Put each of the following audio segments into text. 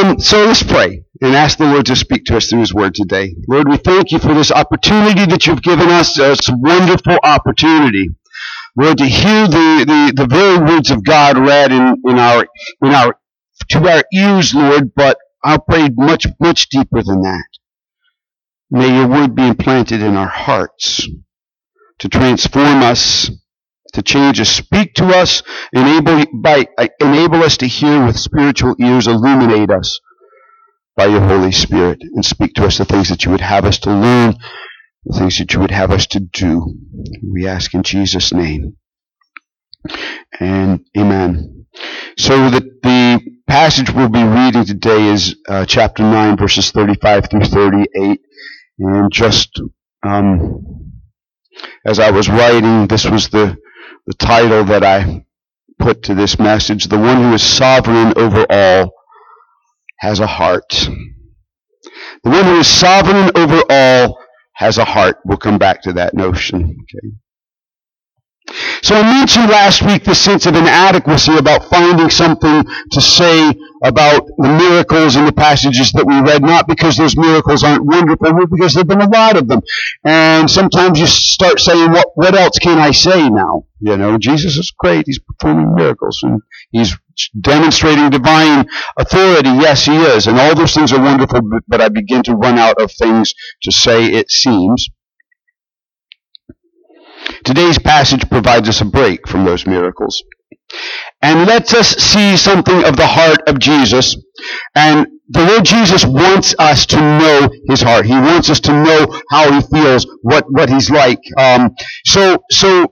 So let's pray and ask the Lord to speak to us through His Word today. Lord, we thank You for this opportunity that You've given us. It's a wonderful opportunity, Lord, to hear the very words of God read to our ears, Lord. But I'll pray much deeper than that. May Your Word be implanted in our hearts to transform us, to change us. Speak to us, enable us to hear with spiritual ears, illuminate us by Your Holy Spirit, and speak to us the things that You would have us to learn, the things that You would have us to do. We ask in Jesus' name. And amen. So the passage we'll be reading today is chapter 9, verses 35 through 38. And just as I was writing, this was the title that I put to this message. The one who is sovereign over all has a heart. The one who is sovereign over all has a heart. We'll come back to that notion. Okay. So I mentioned last week the sense of inadequacy about finding something to say about the miracles in the passages that we read, not because those miracles aren't wonderful, but because there have been a lot of them. And sometimes you start saying, what else can I say now? You know, Jesus is great. He's performing miracles, and He's demonstrating divine authority. Yes, He is. And all those things are wonderful, but I begin to run out of things to say, it seems. Today's passage provides us a break from those miracles and lets us see something of the heart of Jesus. And the Lord Jesus wants us to know His heart. He wants us to know how He feels, what He's like. So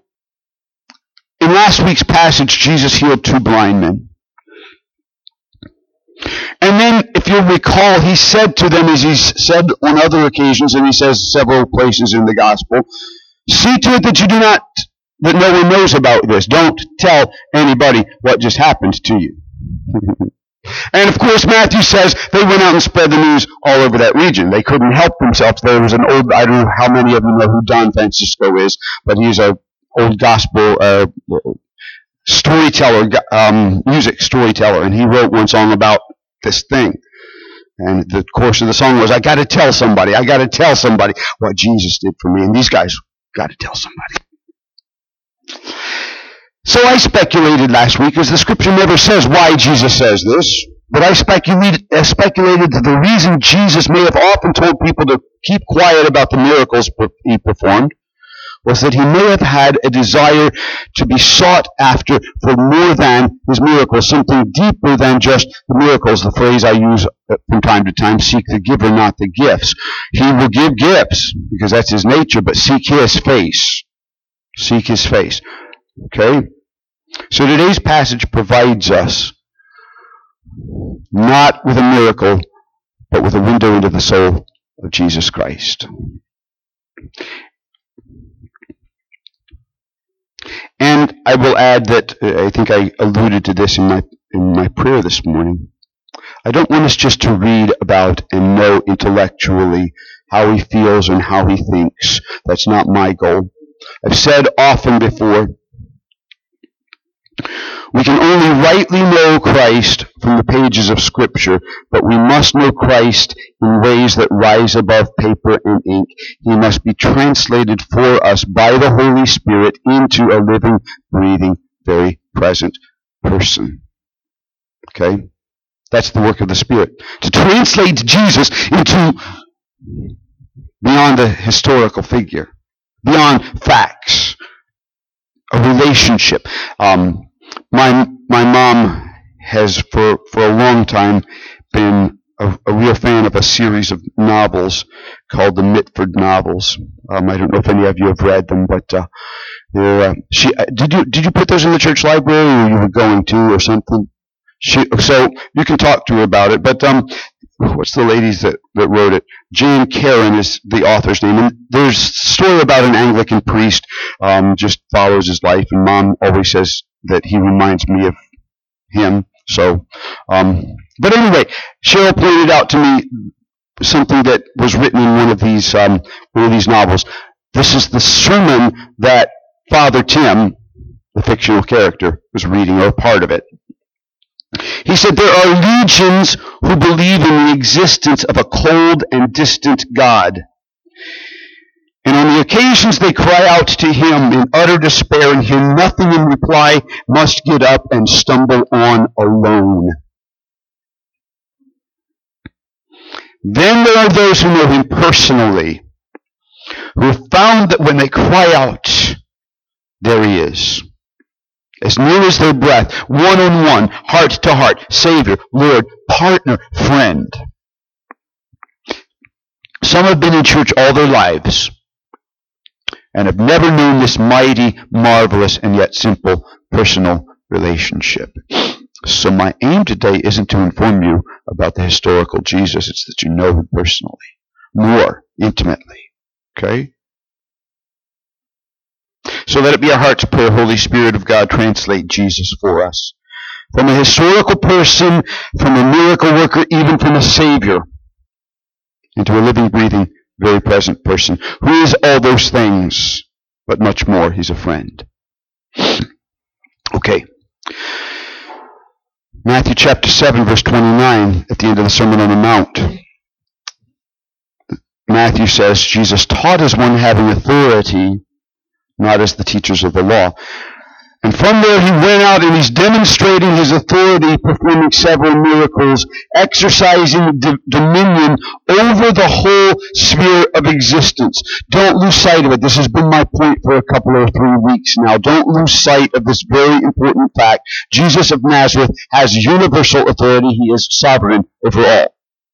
in last week's passage, Jesus healed 2 blind men. And then, if you'll recall, He said to them, as He's said on other occasions, and He says several places in the Gospel, see to it that no one knows about this. Don't tell anybody what just happened to you. And of course, Matthew says they went out and spread the news all over that region. They couldn't help themselves. There was an old, I don't know how many of you know who Don Francisco is, but he's an old gospel storyteller, music storyteller, and he wrote one song about this thing. And the course of the song was, I got to tell somebody what Jesus did for me. And these guys got to tell somebody. So I speculated last week, as the Scripture never says why Jesus says this, but I speculated that the reason Jesus may have often told people to keep quiet about the miracles He performed was that He may have had a desire to be sought after for more than His miracles, something deeper than just the miracles. The phrase I use from time to time, seek the giver, not the gifts. He will give gifts, because that's His nature, but seek His face. Seek His face. Okay? So today's passage provides us not with a miracle, but with a window into the soul of Jesus Christ. And I will add that, I think I alluded to this in my prayer this morning, I don't want us just to read about and know intellectually how He feels and how He thinks. That's not my goal. I've said often before, we can only rightly know Christ from the pages of Scripture, but we must know Christ in ways that rise above paper and ink. He must be translated for us by the Holy Spirit into a living, breathing, very present person. Okay? That's the work of the Spirit. To translate Jesus into beyond a historical figure, beyond facts, a relationship. My mom has for a long time been a real fan of a series of novels called the Mitford novels. I don't know if any of you have read them, but did you put those in the church library, or you were going to, or something? So you can talk to her about it. But what's the ladies that wrote it? Jane Karen is the author's name. And there's a story about an Anglican priest, just follows his life, and Mom always says that he reminds me of him. So, but anyway, Cheryl pointed out to me something that was written in one of these novels. This is the sermon that Father Tim, the fictional character, was reading, or part of it. He said there are legions who believe in the existence of a cold and distant God. And on the occasions they cry out to him in utter despair and hear nothing in reply, must get up and stumble on alone. Then there are those who know him personally, who have found that when they cry out, there he is. As near as their breath, one-on-one, heart-to-heart, Savior, Lord, partner, friend. Some have been in church all their lives and have never known this mighty, marvelous, and yet simple personal relationship. So my aim today isn't to inform you about the historical Jesus, it's that you know him personally, more intimately. Okay? So let it be our heart's prayer, Holy Spirit of God, translate Jesus for us. From a historical person, from a miracle worker, even from a Savior, into a living, breathing, very present person, who is all those things, but much more. He's a friend. Okay. Matthew chapter 7, verse 29, at the end of the Sermon on the Mount. Matthew says, Jesus taught as one having authority, not as the teachers of the law. And from there he went out and he's demonstrating his authority, performing several miracles, exercising dominion over the whole sphere of existence. Don't lose sight of it. This has been my point for a couple or 3 weeks now. Don't lose sight of this very important fact. Jesus of Nazareth has universal authority. He is sovereign over all.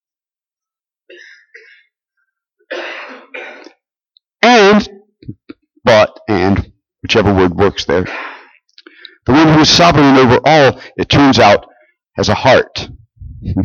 And, whichever word works there. The one who is sovereign over all, it turns out, has a heart. He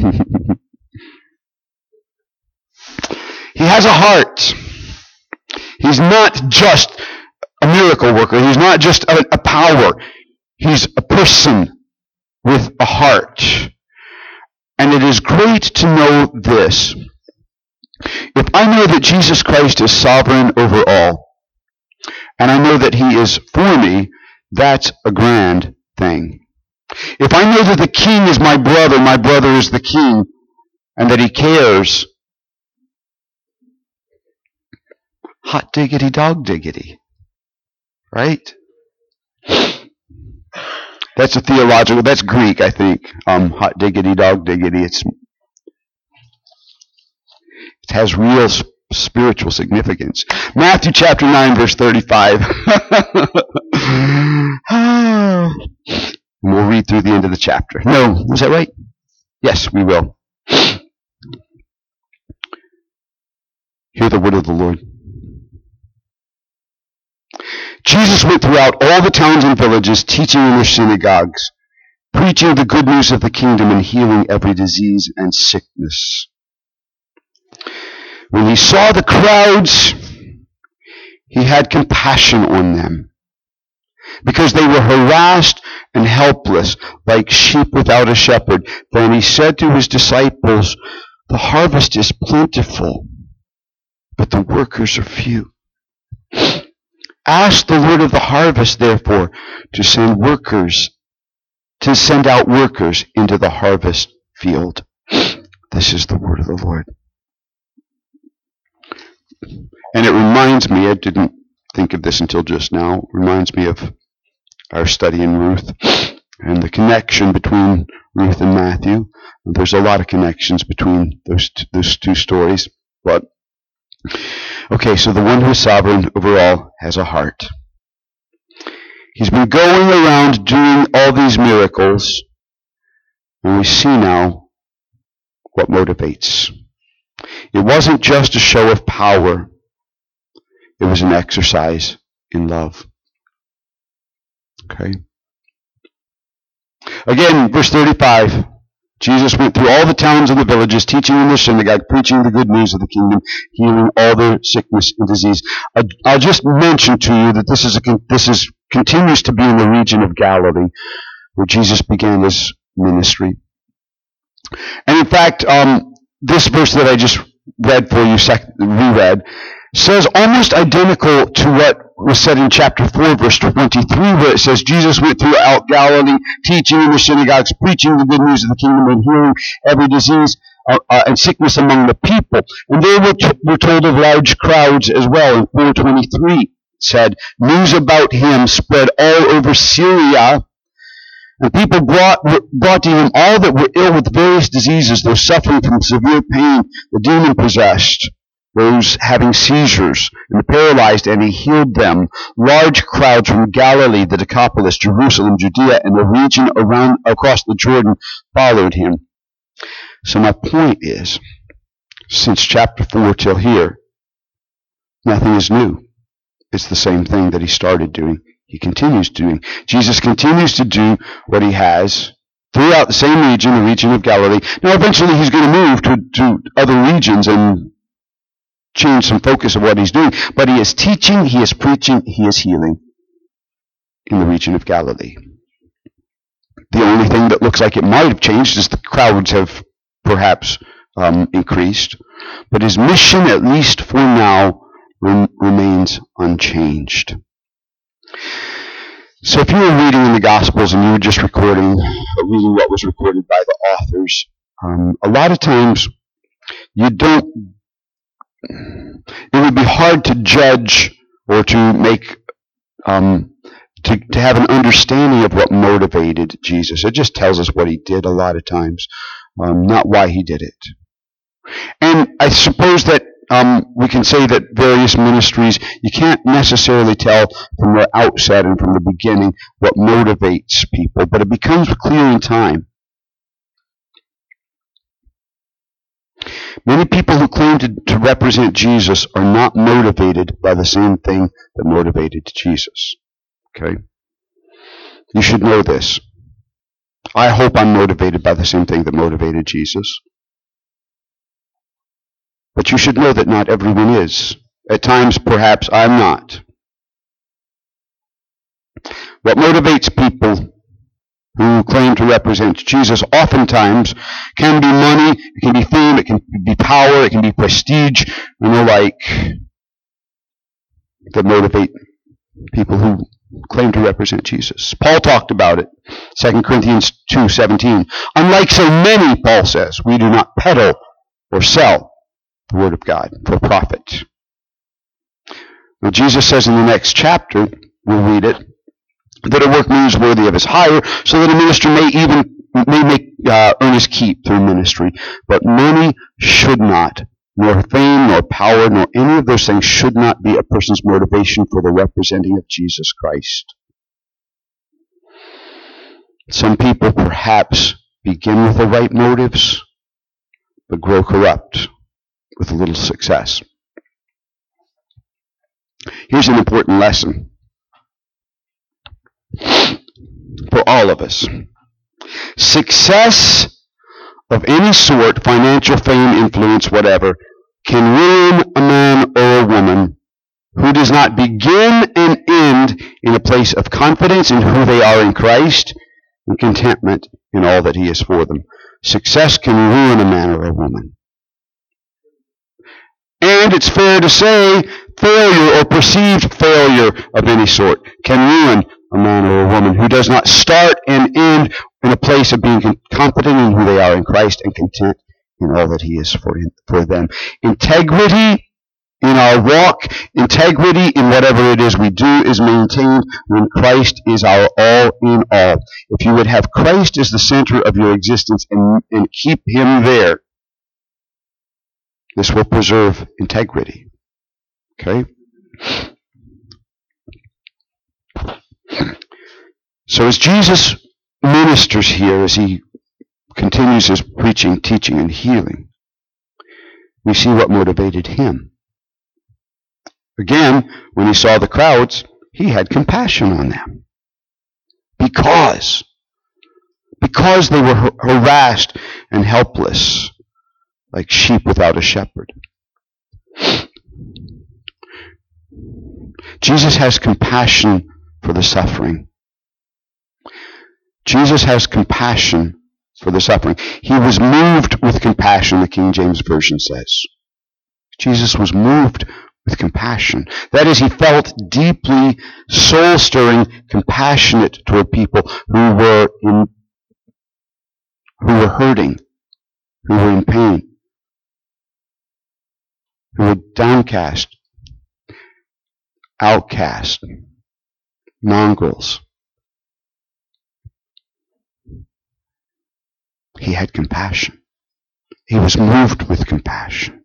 has a heart. He's not just a miracle worker. He's not just a power. He's a person with a heart. And it is great to know this. If I know that Jesus Christ is sovereign over all, and I know that he is for me, that's a grand thing. If I know that the king is my brother is the king, and that he cares, hot diggity dog diggity. Right? That's a theological, that's Greek, I think. Hot diggity dog diggity. It has real spiritual significance. Matthew chapter 9, verse 35. We'll read through the end of the chapter. No, was that right? Yes, we will. Hear the word of the Lord. Jesus went throughout all the towns and villages, teaching in their synagogues, preaching the good news of the kingdom and healing every disease and sickness. When he saw the crowds, he had compassion on them, because they were harassed and helpless, like sheep without a shepherd. Then he said to his disciples, the harvest is plentiful, but the workers are few. Ask the Lord of the harvest, therefore, to send out workers into the harvest field. This is the word of the Lord. And it reminds me, I didn't think of this until just now, it reminds me of our study in Ruth and the connection between Ruth and Matthew. There's a lot of connections between those two stories. But okay, so the one who is sovereign over all has a heart. He's been going around doing all these miracles, and we see now what motivates. It wasn't just a show of power. It was an exercise in love. Okay? Again, verse 35. Jesus went through all the towns and the villages, teaching in their synagogue, preaching the good news of the kingdom, healing all their sickness and disease. I'll just mention to you that this continues to be in the region of Galilee, where Jesus began his ministry. And in fact, this verse that I just read for you, reread, says almost identical to what was said in chapter 4, verse 23, where it says, Jesus went throughout Galilee, teaching in the synagogues, preaching the good news of the kingdom, and healing every disease and sickness among the people. And they were told of large crowds as well. In 4:23 said, news about him spread all over Syria, and people brought to him all that were ill with various diseases, those suffering from severe pain, the demon-possessed, those having seizures, and the paralyzed, and he healed them. Large crowds from Galilee, the Decapolis, Jerusalem, Judea, and the region across the Jordan followed him. So my point is, since chapter 4 till here, nothing is new. It's the same thing that he started doing. He continues doing. Jesus continues to do what he has throughout the same region, the region of Galilee. Now, eventually he's going to move to other regions and change some focus of what he's doing. But he is teaching, he is preaching, he is healing in the region of Galilee. The only thing that looks like it might have changed is the crowds have perhaps increased. But his mission, at least for now, remains unchanged. So if you were reading in the Gospels and you were just reading what was recorded by the authors, a lot of times it would be hard to judge or to make to have an understanding of what motivated Jesus. It just tells us what he did a lot of times, not why he did it. And I suppose that we can say that various ministries, you can't necessarily tell from the outset and from the beginning what motivates people, but it becomes clear in time. Many people who claim to represent Jesus are not motivated by the same thing that motivated Jesus. Okay? You should know this. I hope I'm motivated by the same thing that motivated Jesus. But you should know that not everyone is. At times, perhaps, I'm not. What motivates people who claim to represent Jesus oftentimes can be money, it can be fame, it can be power, it can be prestige, and the like, that motivate people who claim to represent Jesus. Paul talked about it, 2 Corinthians 2:17. Unlike so many, Paul says, we do not peddle or sell the word of God for profit. Now Jesus says in the next chapter, we'll read it, that a workman is worthy of his hire, so that a minister may earn his keep through ministry. But money should not, nor fame, nor power, nor any of those things should not be a person's motivation for the representing of Jesus Christ. Some people perhaps begin with the right motives, but grow corrupt with a little success. Here's an important lesson for all of us. Success of any sort, financial fame, influence, whatever, can ruin a man or a woman who does not begin and end in a place of confidence in who they are in Christ and contentment in all that he is for them. Success can ruin a man or a woman. And it's fair to say failure or perceived failure of any sort can ruin a man or a woman who does not start and end in a place of being confident in who they are in Christ and content in all that he is for them. Integrity in our walk, integrity in whatever it is we do is maintained when Christ is our all in all. If you would have Christ as the center of your existence and keep him there, this will preserve integrity. Okay? So as Jesus ministers here, as he continues his preaching, teaching, and healing, we see what motivated him. Again, when he saw the crowds, he had compassion on them. Because they were harassed and helpless, like sheep without a shepherd. Jesus has compassion for the suffering. Jesus has compassion for the suffering. He was moved with compassion, the King James Version says. Jesus was moved with compassion. That is, he felt deeply soul-stirring, compassionate toward people who were hurting, who were in pain, who were downcast, outcast, mongrels. He had compassion. He was moved with compassion.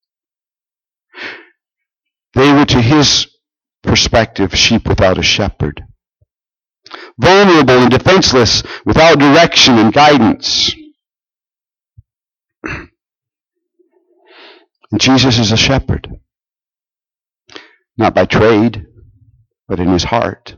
They were, to his perspective, sheep without a shepherd. Vulnerable and defenseless, without direction and guidance. And Jesus is a shepherd. Not by trade, but in his heart.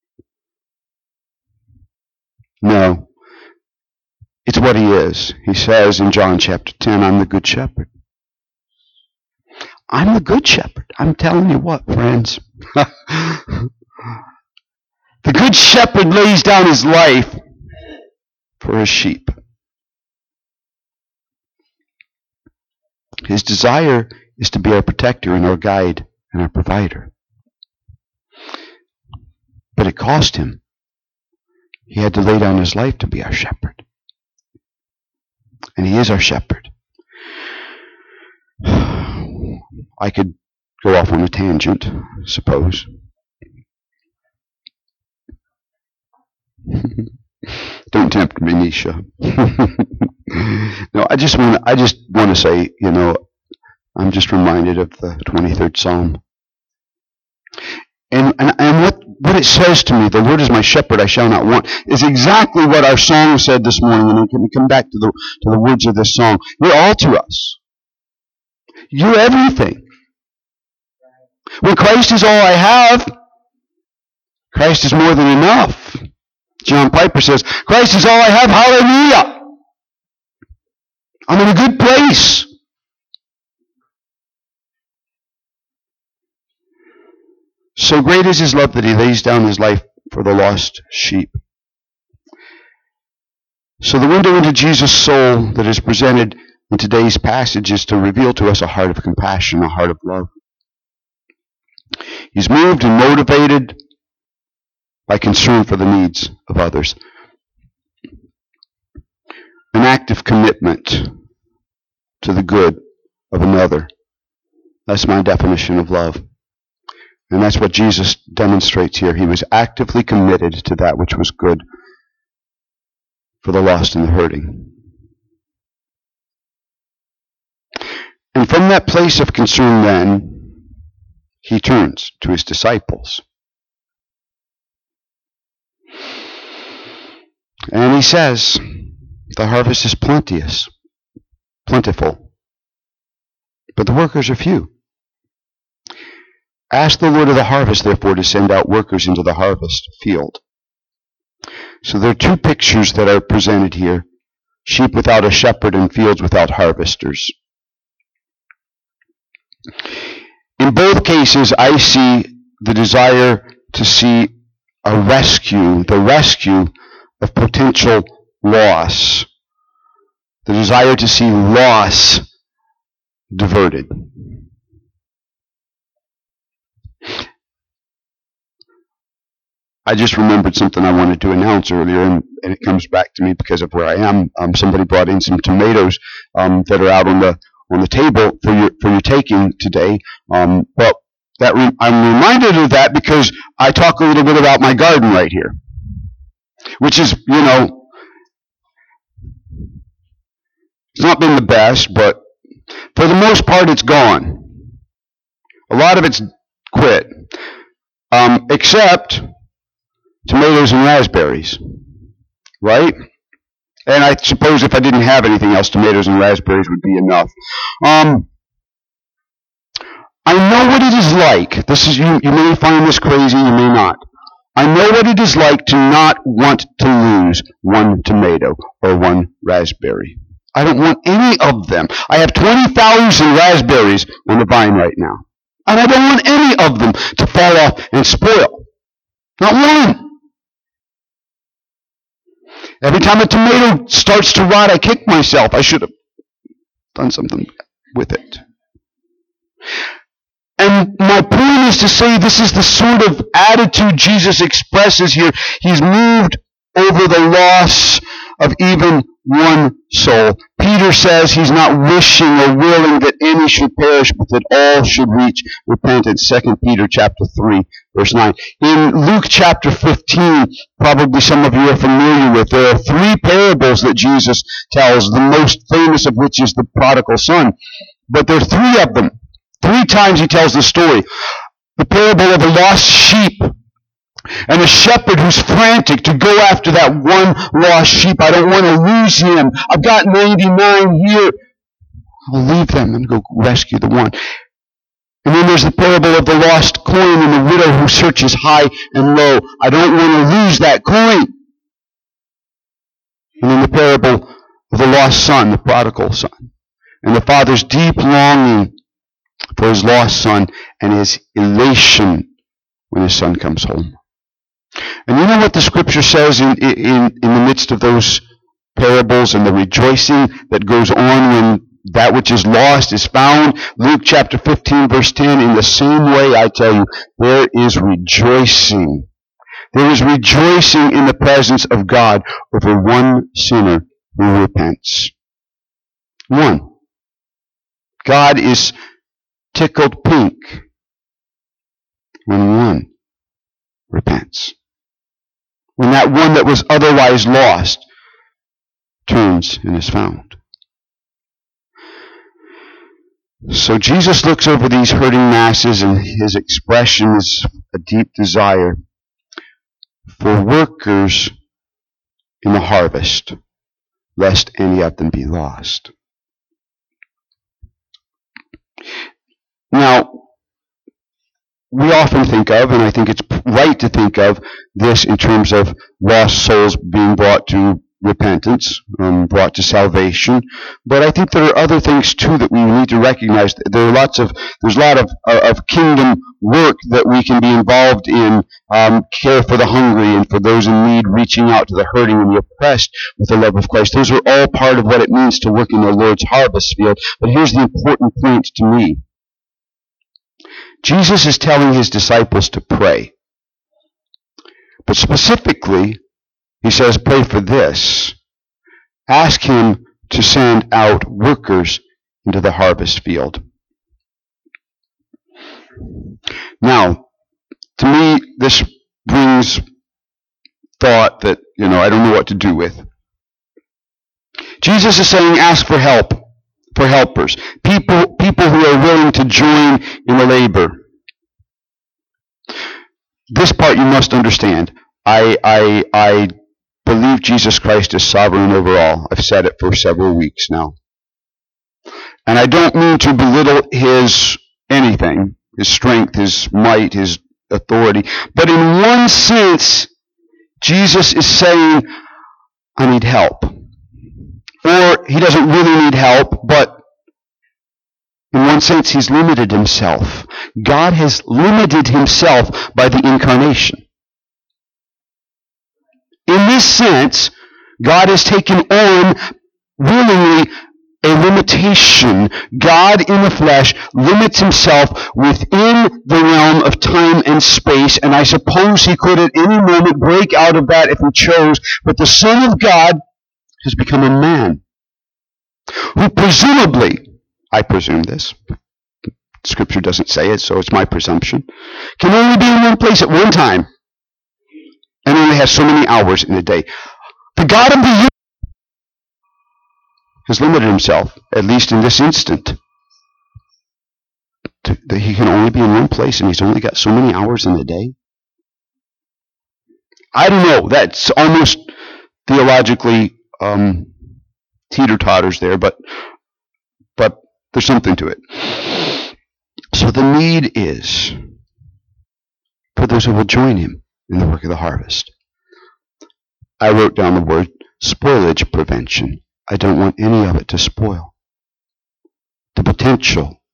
No. It's what he is. He says in John chapter 10, I'm the good shepherd. I'm the good shepherd. I'm telling you what, friends. The good shepherd lays down his life for his sheep. His desire is to be our protector and our guide and our provider. But it cost him. He had to lay down his life to be our shepherd. And he is our shepherd. I could go off on a tangent, I suppose. Don't tempt me, Nisha. No, I just want to say, I'm just reminded of the 23rd Psalm. And what it says to me, the Lord is my shepherd, I shall not want, is exactly what our song said this morning. And then can we come back to the words of this song? You're all to us. You're everything. When Christ is all I have, Christ is more than enough. John Piper says, Christ is all I have, hallelujah. I'm in a good place. So great is his love that he lays down his life for the lost sheep. So the window into Jesus' soul that is presented in today's passage is to reveal to us a heart of compassion, a heart of love. He's moved and motivated by concern for the needs of others. An active commitment to the good of another. That's my definition of love. And that's what Jesus demonstrates here. He was actively committed to that which was good for the lost and the hurting. And from that place of concern then, he turns to his disciples. And he says, the harvest is plentiful, but the workers are few. Ask the Lord of the harvest, therefore, to send out workers into the harvest field. So there are two pictures that are presented here. Sheep without a shepherd and fields without harvesters. In both cases, I see the desire to see a rescue, the rescue of potential loss. The desire to see loss diverted. I just remembered something I wanted to announce earlier, and it comes back to me because of where I am. Somebody brought in some tomatoes that are out on the table for your taking today. I'm reminded of that because I talk a little bit about my garden right here, which is, it's not been the best, but for the most part, it's gone. A lot of it's quit, except tomatoes and raspberries, right? And I suppose if I didn't have anything else, tomatoes and raspberries would be enough. I know what it is like. You may find this crazy, you may not. I know what it is like to not want to lose one tomato or one raspberry. I don't want any of them. I have 20,000 raspberries on the vine right now. And I don't want any of them to fall off and spoil. Not one. Every time a tomato starts to rot, I kick myself. I should have done something with it. And is to say this is the sort of attitude Jesus expresses here. He's moved over the loss of even one soul. Peter says he's not wishing or willing that any should perish, but that all should reach repentance. 2 Peter chapter 3, verse 9. In Luke chapter 15, probably some of you are familiar with, there are three parables that Jesus tells, the most famous of which is the prodigal son. But there are three of them. 3 times he tells the story. The parable of a lost sheep, and a shepherd who's frantic to go after that one lost sheep. I don't want to lose him. I've got 99 here. I'll leave them and go rescue the one. And then there's the parable of the lost coin and the widow who searches high and low. I don't want to lose that coin. And then the parable of the lost son, the prodigal son, and the father's deep longing for his lost son and his elation when his son comes home. And you know what the scripture says in the midst of those parables and the rejoicing that goes on when that which is lost is found? Luke chapter 15, verse 10, in the same way, I tell you, there is rejoicing. There is rejoicing in the presence of God over one sinner who repents. One. God is tickled pink when one repents. When that one that was otherwise lost turns and is found. So Jesus looks over these hurting masses, and his expression is a deep desire for workers in the harvest, lest any of them be lost. Now, we often think of, and I think it's right to think of, this in terms of lost souls being brought to repentance, brought to salvation. But I think there are other things too that we need to recognize. There's a lot of kingdom work that we can be involved in, care for the hungry and for those in need, reaching out to the hurting and the oppressed with the love of Christ. Those are all part of what it means to work in the Lord's harvest field. But here's the important point to me. Jesus is telling his disciples to pray. But specifically, he says, pray for this. Ask him to send out workers into the harvest field. Now, to me, this brings thought that, I don't know what to do with. Jesus is saying, ask for help. For helpers, people who are willing to join in the labor. This part you must understand. I believe Jesus Christ is sovereign over all. I've said it for several weeks now. And I don't mean to belittle his anything, his strength, his might, his authority. But in one sense, Jesus is saying, I need help. Or he doesn't really need help, but in one sense he's limited himself. God has limited himself by the incarnation. In this sense, God has taken on willingly a limitation. God in the flesh limits himself within the realm of time and space, and I suppose he could at any moment break out of that if he chose, but the Son of God has become a man who presumably, I presume this, Scripture doesn't say it, so it's my presumption, can only be in one place at one time and only has so many hours in a day. The God of the universe has limited himself, at least in this instant, that he can only be in one place and he's only got so many hours in a day. I don't know, that's almost theologically teeter-totters there, but there's something to it. So the need is for those who will join him in the work of the harvest. I wrote down the word spoilage prevention. I don't want any of it to spoil. The potential.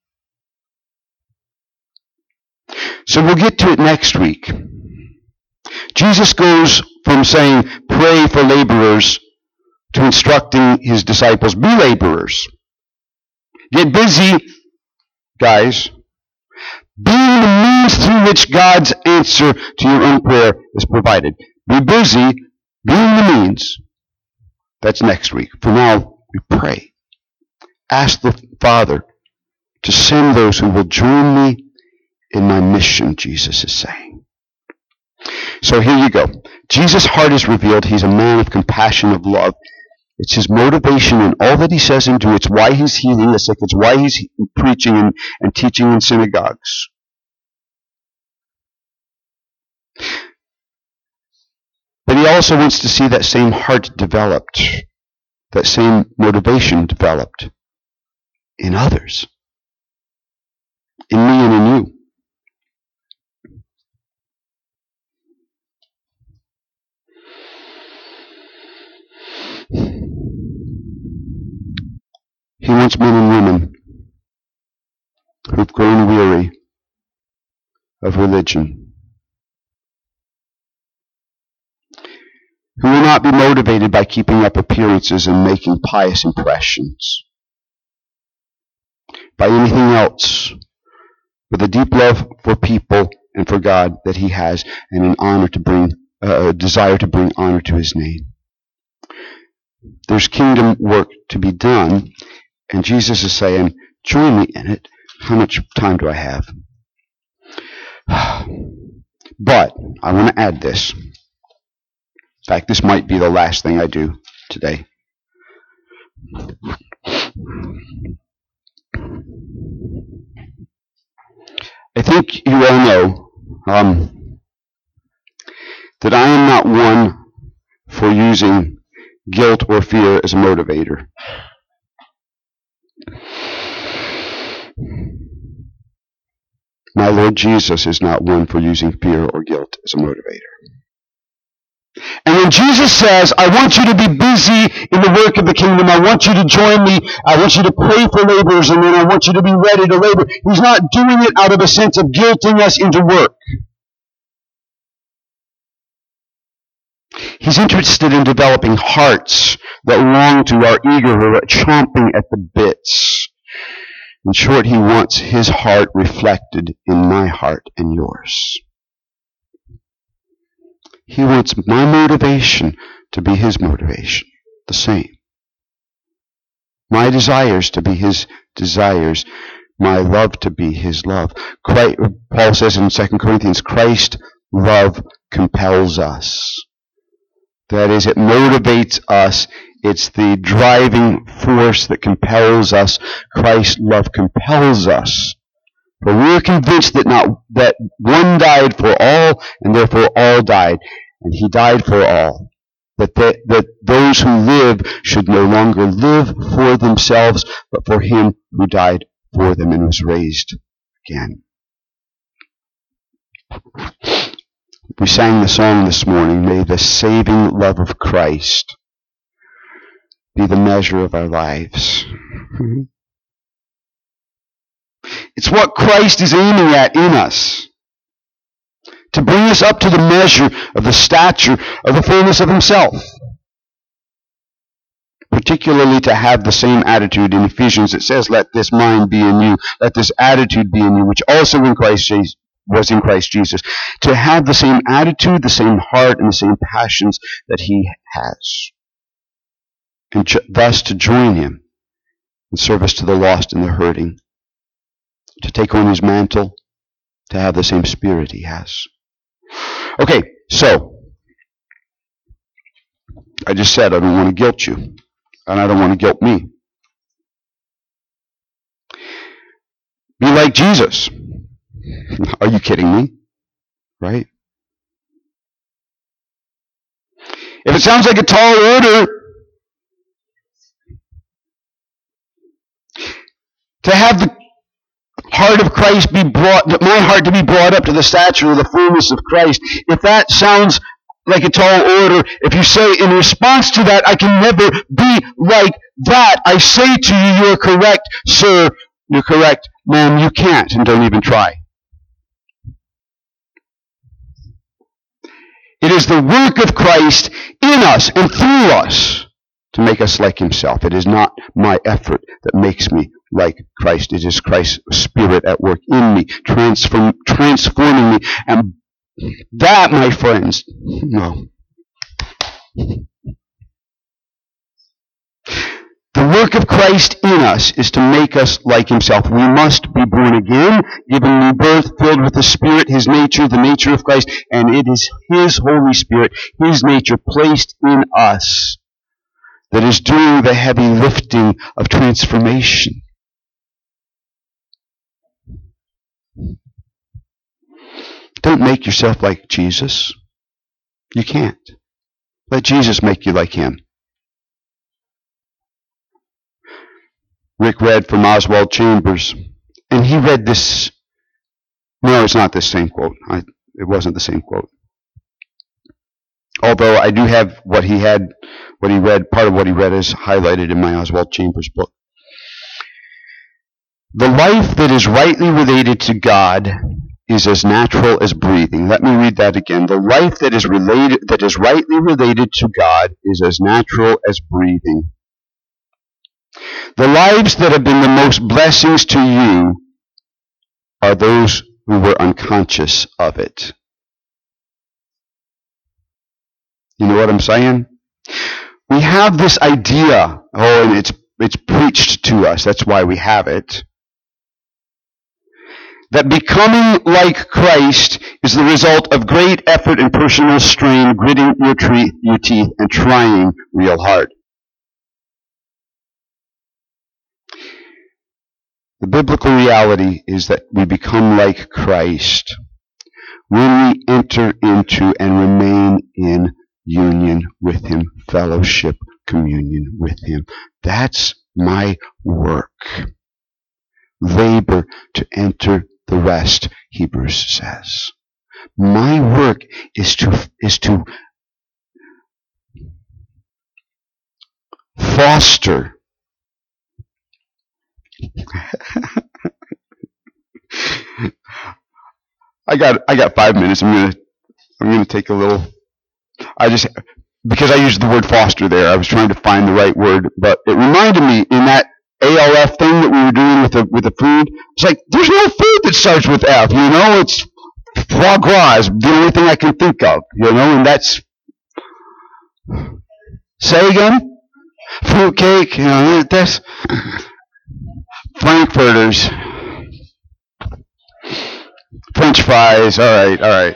So we'll get to it next week. Jesus goes from saying, pray for laborers, to instructing his disciples, be laborers. Get busy, guys. being the means through which God's answer to your own prayer is provided. Be busy being the means. That's next week. For now, we pray. Ask the Father to send those who will join me in my mission, Jesus is saying. So here you go. Jesus' heart is revealed. He's a man of compassion, of love. It's his motivation in all that he says and do. It's why he's healing the sick. It's why he's preaching and teaching in synagogues. But he also wants to see that same heart developed, that same motivation developed in others, in me and in you. He wants men and women who've grown weary of religion, who will not be motivated by keeping up appearances and making pious impressions, by anything else, with a deep love for people and for God that he has, and an honor to bring, a desire to bring honor to his name. There's kingdom work to be done, and Jesus is saying, join me in it. How much time do I have? But I want to add this. In fact, this might be the last thing I do today. I think you all know that I am not one for using guilt or fear as a motivator. My Lord Jesus is not one for using fear or guilt as a motivator. And when Jesus says, I want you to be busy in the work of the kingdom, I want you to join me, I want you to pray for laborers, and then I want you to be ready to labor, he's not doing it out of a sense of guilting us into work. He's interested in developing hearts that long to, are eager, who are chomping at the bits. In short, he wants his heart reflected in my heart and yours. He wants my motivation to be his motivation, the same. My desires to be his desires, my love to be his love. Paul says in 2 Corinthians, Christ's love compels us. That is, it motivates us. It's the driving force that compels us. Christ's love compels us. For we are convinced that one died for all, and therefore all died. And he died for all. That those who live should no longer live for themselves, but for him who died for them and was raised again. We sang the song this morning, may the saving love of Christ be the measure of our lives. It's what Christ is aiming at in us, to bring us up to the measure of the stature of the fullness of himself. Particularly to have the same attitude in Ephesians that says, let this mind be in you, let this attitude be in you, which also was in Christ Jesus. To have the same attitude, the same heart, and the same passions that he has. And thus to join him in service to the lost and the hurting. To take on his mantle, to have the same spirit he has. Okay, so, I just said I don't want to guilt you, and I don't want to guilt me. Be like Jesus. Are you kidding me? Right? If it sounds like a tall order to have the heart of Christ be my heart to be brought up to the stature of the fullness of Christ, if that sounds like a tall order, if you say in response to that, I can never be like that, I say to you, you're correct, sir, you're correct, ma'am, you can't, and don't even try. It is the work of Christ in us and through us to make us like himself. It is not my effort that makes me like Christ. It is Christ's Spirit at work in me, transforming me. And that, my friends, no. The work of Christ in us is to make us like himself. We must be born again, given new birth, filled with the Spirit, his nature, the nature of Christ, and it is his Holy Spirit, his nature placed in us that is doing the heavy lifting of transformation. Don't make yourself like Jesus. You can't. Let Jesus make you like him. Rick read from Oswald Chambers, and he read this. No, it's not this same quote. It wasn't the same quote. Although I do have what he read, part of what he read is highlighted in my Oswald Chambers book. The life that is rightly related to God is as natural as breathing. Let me read that again. The life that is rightly related to God is as natural as breathing. The lives that have been the most blessings to you are those who were unconscious of it. You know what I'm saying? We have this idea, and it's preached to us, that's why we have it, that becoming like Christ is the result of great effort and personal strain, gritting your teeth and trying real hard. The biblical reality is that we become like Christ when we enter into and remain in union with him, fellowship, communion with him. That's my work. Labor to enter the rest, Hebrews says. My work is to foster I got 5 minutes. I'm gonna take a little. Because I used the word foster there, I was trying to find the right word, but it reminded me in that ALF thing that we were doing with the food. It's like there's no food that starts with F. It's foie gras is the only thing I can think of. And that's. Say again. Fruitcake. That's. Frankfurters, French fries. All right.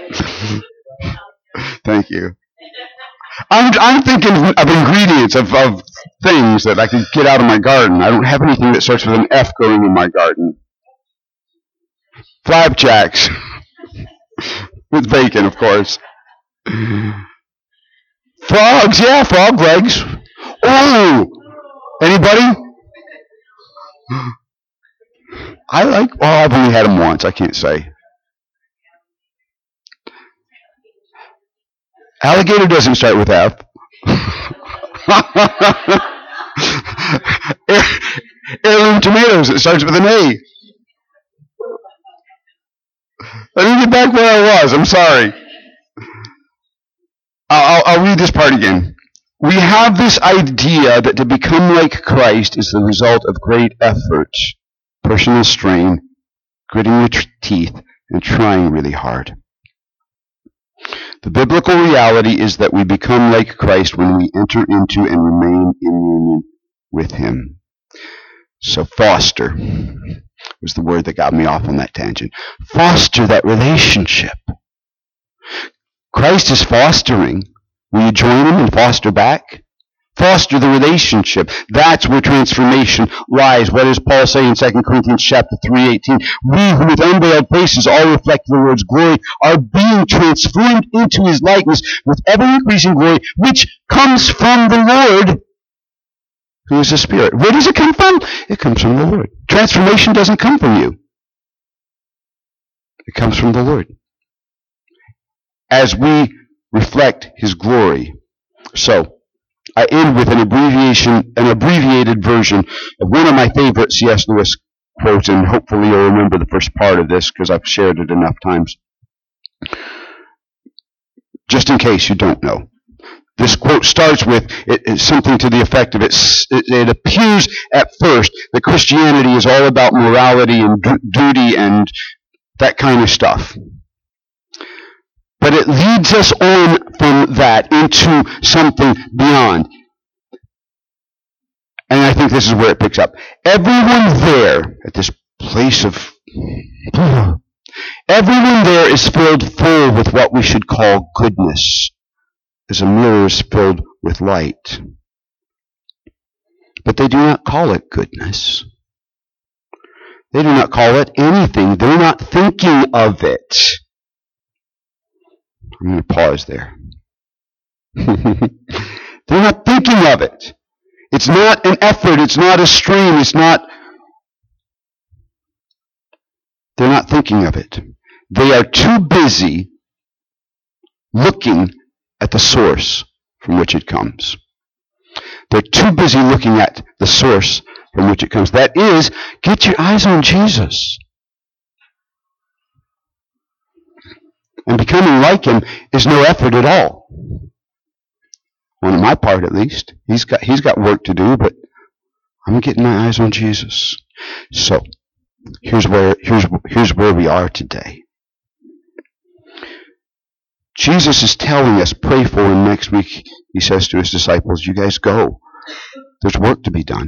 Thank you. I'm thinking of ingredients of things that I could get out of my garden. I don't have anything that starts with an F growing in my garden. Flapjacks with bacon, of course. Frogs, yeah, frog legs. Oh, anybody? I've only had them once. I can't say. Alligator doesn't start with F. Heirloom tomatoes, it starts with an A. Let me get back where I was. I'm sorry. I'll read this part again. We have this idea that to become like Christ is the result of great effort, personal strain, gritting your teeth, and trying really hard. The biblical reality is that we become like Christ when we enter into and remain in union with him. So foster was the word that got me off on that tangent. Foster that relationship. Christ is fostering. Will you join him and foster back? Foster the relationship. That's where transformation lies. What does Paul say in 2 Corinthians chapter 3:18? We who with unveiled faces all reflect the Lord's glory are being transformed into his likeness with ever-increasing glory, which comes from the Lord, who is the Spirit. Where does it come from? It comes from the Lord. Transformation doesn't come from you. It comes from the Lord. As we reflect his glory. So, I end with an abbreviated version of one of my favorite C.S. Lewis quotes, and hopefully you'll remember the first part of this because I've shared it enough times. Just in case you don't know. this quote starts with it's something to the effect of it appears at first that Christianity is all about morality and duty and that kind of stuff. But it leads us on from that into something beyond. And I think this is where it picks up. Everyone there at this place of... Everyone there is filled full with what we should call goodness, as a mirror is filled with light. But they do not call it goodness. They do not call it anything. They're not thinking of it. I'm going to pause there. They're not thinking of it. It's not an effort. It's not a stream. They're not thinking of it. They are too busy looking at the source from which it comes. They're too busy looking at the source from which it comes. That is, get your eyes on Jesus. And becoming like him is no effort at all. On my part, at least. He's got work to do, but I'm getting my eyes on Jesus. So, here's where we are today. Jesus is telling us, pray for him. Next week, he says to his disciples, you guys go. There's work to be done.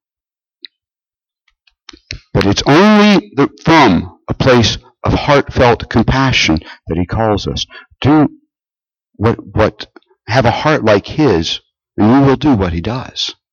But it's only from a place of heartfelt compassion that he calls us. Do what have a heart like his, and you will do what he does.